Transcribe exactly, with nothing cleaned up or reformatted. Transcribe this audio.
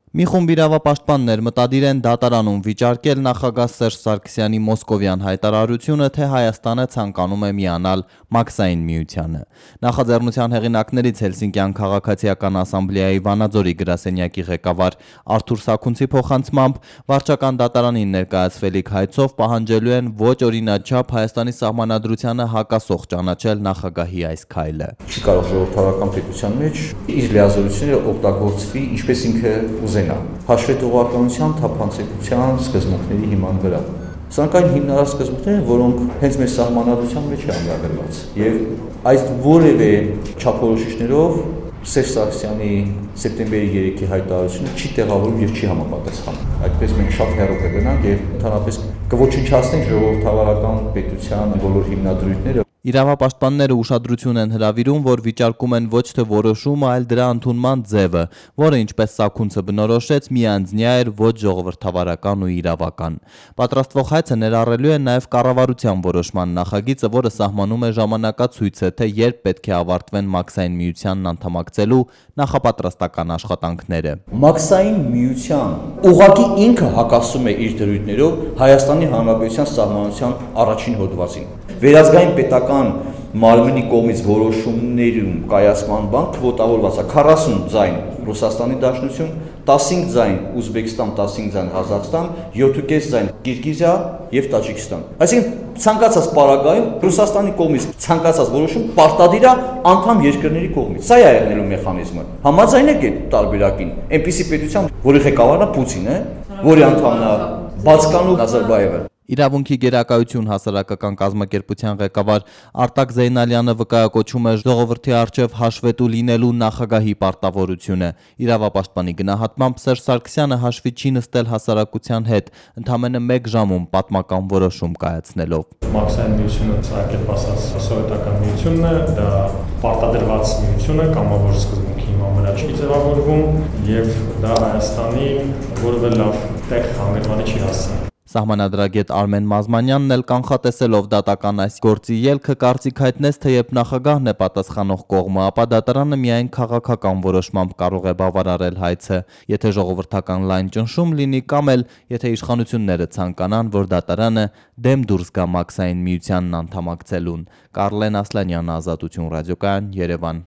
Մի խումբ իրավապաշտպաններ մտադիր են դատարանում վիճարկել նախագահ Սերժ Սարգսյանի մոսկովյան հայտարարությունը, թե Հայաստանը ցանկանում է միանալ Մաքսային միությանը։ Նախաձեռնության հեղինակներից Հելսինկյան քաղաքացիական ասամբլեայի Վանաձորի գրասենյակի ղեկավար Արթուր Սաքունցի փոխանցմամբ վարչական դատարանին ներկայացվելիք հայցով պահանջելու են ոչ օրինաչափ Հայաստանի սահմանադրությանը հակասող ճանաչել նախագահի այս քայլը։ Չի կարող ժողովրդավարական պետության մեջ իր լիազորությունները օգտագործվի ինչպես ինքը ուզենա, հաշվետվողականության, թափանցիկության սկզբունքների հիման վրա։ Սրանք այն հիմնարար սկզբունքներ են, որոնք հենց մեր սահմանադրության մեջ են ամրագրված, եւ այս որևէ չափորոշիչներով Սերժ Սարգսյանի սեպտեմբերի երեքի հայտարարությունը չի տեղավորում եւ չի համապատասխանում։ Այդպես մենք շատ հեռու կգնանք եւ ընդհանրապես կոչնչացնենք ժողովրդավարական պետության բոլոր հիմնադրույթները։ Իրավապաշտպանները ուշադրություն են հրավիրում, որ վիճարկում են ոչ թե որոշումը, այլ դրա ընդունման ձևը, որը, ինչպես Սաքունցը բնորոշեց, միանձնյա էր ոչ ժողովրդավարական ու իրավական։ Պատրաստվող հայցը ներառելու է նաև կառավարության որոշման նախագիծը, որը սահմանում է ժամանակացույցը, թե երբ պետք է ավարտվեն Մաքսային միությանն անդամակցելու նախապատրաստական աշխատանքները։ Մաքսային միության ուղղակի ինքը հակասում է իր դրույթներով Հայաստանի Հանրապետության սահմանության առաջին հոդվածին։ Վերազգային պետական մարմնի կողմից որոշումներում կայացման բան քվոտավորված է քառասուն ձայն Ռուսաստանի Դաշնություն, տասնհինգ ձայն Ուզբեկստան, տասնհինգ ձայն Ղազախստան, յոթ կես ձայն Կիրգիզիա եւ Տաջիկստան։ Այսինքն ցանկացած պարագայում Ռուսաստանի կողմից ցանկացած որոշում պարտադիր է անդամ երկրների կողմից։ Սա է եղնելու մեխանիզմը։ Համաձայն եք այդ տարբերակին։ Այնպիսի պետության, որի ղեկավարն է Պուտինը, որի անդամն է Բացկանու Նազարբաևը։ Իրավունքի գերակայություն հասարակական կազմակերպության ղեկավար Արտակ Զեյնալյանը վկայակոչում է ժողովրդի առջև հաշվետու լինելու նախագահի պարտավորությունը։ Իրավապաշտպանի գնահատմամբ Սերժ Սարգսյանը հաշվի չի նստել հասարակության հետ, ընդամենը մեկ ժամում պատմական որոշում կայացնելով։ Մաքսային միությունը ցանկապ ասած սովետական միությունն է, դա պարտադրված միություն է, կամավոր սկզբունքի հիման վրա չի ձևավորվում եւ դա Հայաստանի որևէ լավ տեղ հանգրվանի չի հասցնել։ Սահմանադրագետ Արմեն Մազմանյանն էլ կանխատեսելով դատական այս գործի ելքը կարծիք հայտնեց, թե երբ նախագահն է պատասխանող կողմը, ապա դատարանը միայն քաղաքական որոշմամբ կարող է բավարարել հայցը, եթե ժողովրդական լայն ճնշում լինի կամ էլ եթե իշխանությունները ցանկանան, որ դատարանը դեմ դուրս գա Մաքսային միությանն անդամակցելուն։ Կարլեն Ասլանյան, Ազատություն ռադիոկայան, Երևան։